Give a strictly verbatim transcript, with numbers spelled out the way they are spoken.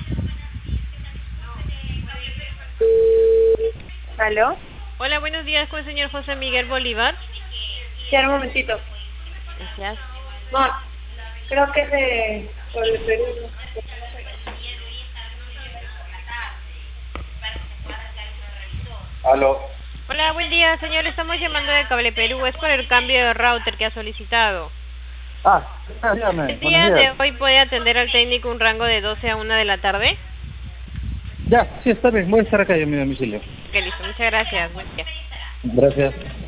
¿Aló? Hola, buenos días con el señor José Miguel Bolívar. Ya, un momentito. Gracias. No, creo que es de... por el Perú. Aló. Hola, buen día, señor. Estamos llamando de Cable Perú. Es por el cambio de router que ha solicitado. Ah, dígame, El buenos día de días. hoy puede atender al técnico un rango de doce a una de la tarde. Ya, sí, está bien, voy a estar acá en mi domicilio. Ok, listo. Muchas gracias. Buen día. Gracias.